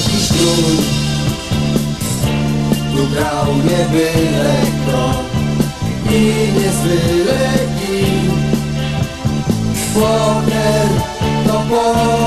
jakiś król. Tu grał nie byle kto i nie zbyle kim. Poker to poker.